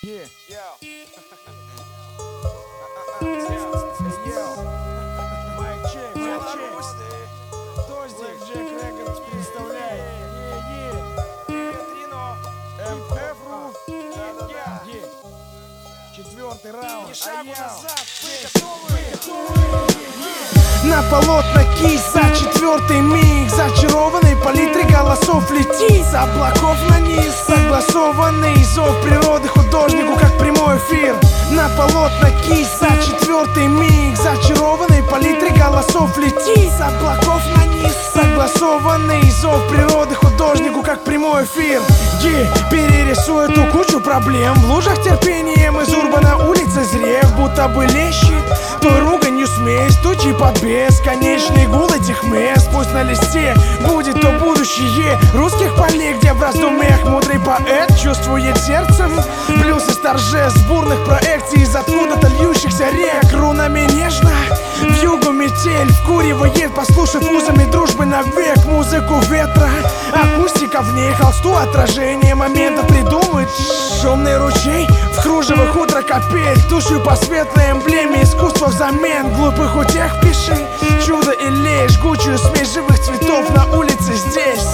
Yeah. Майк чек, майк чек. Кто здесь? Джек Рекордс представляет. Петрино, МФ Руф. Четвертый раунд. Ни шагу назад. Вы готовы? На полотна кисть за четвертый миг, зачарованный палитры голосов летит с облаков на низ. Согласованный зов природы художнику, как прямой эфир. На полотна кисть за четвертый миг, зачарованный палитры голосов летит с облаков на низ. Согласованный зов природы художнику, как прямой эфир. Перерисуй эту кучу проблем в лужах терпением из урбана улицы зрев, будто бы лещит той руганью смесь, тучи под бесконечный гул этих мест. Пусть на листе будет то будущее русских полей, где в раздумьях мудрый поэт чувствует сердцем плюсы торжеств бурных проекций из откуда-то льющихся рек. Рунами нежно в югу метель вкуривает, послушав узами дружбы навек музыку ветра. Акустика в ней холсту отражение момента придумает. Шумный ручей в кружевах утра капель, тушью по светлой эмблеме искусства взамен глупых утех пиши чудо или жгучую смесь живых цветов на улице здесь.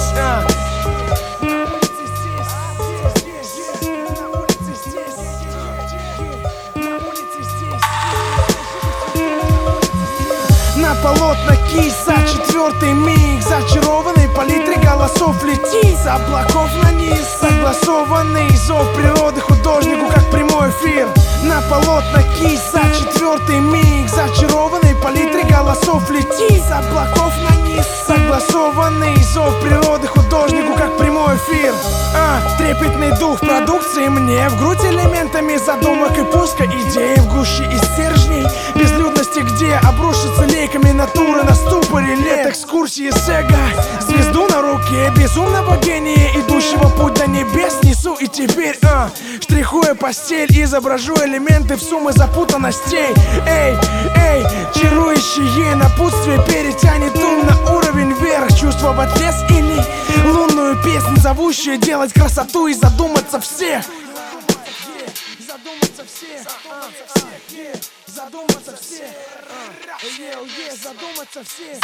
На полотна кисть за четвертый миг, зачарованный палитры голосов летит с облаков на низ. Согласованный зов природы художнику, как прямой эфир. На полотна кисть за четвертый миг, зачарованный палитры голосов летит с облаков на низ. Согласованный зов природы художнику, как прямой эфир. Трепетный дух продукции мне в грудь элементами задумок и пуска идей в гуще из стержней безлюдности, где обрушится лейками натуры на ступоре лет экскурсии с эго. Звезду на руке безумного гения, идущего путь до небес, несу и теперь штрихуя постель, изображу элементы в суммы запутанностей. Эй, чарующее напутствие перетянет ум на уровень вверх. Чувствовать лес или лунную песнь, зовущую делать красоту и задуматься всех. Задуматься всех. Задуматься всех. Задуматься всех.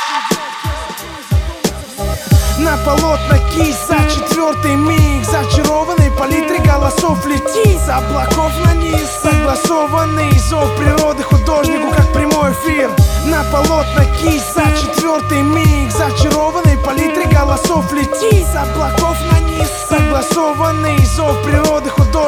На полотна кисть за четвертый миг, зачарованный палитры голосов летит с облаков на низ. Согласованный зов природы художнику, как прямой эфир. На полотна кисть за четвертый миг, зачарованный палитры голосов летит с облаков на низ. Согласованный зов природы художнику,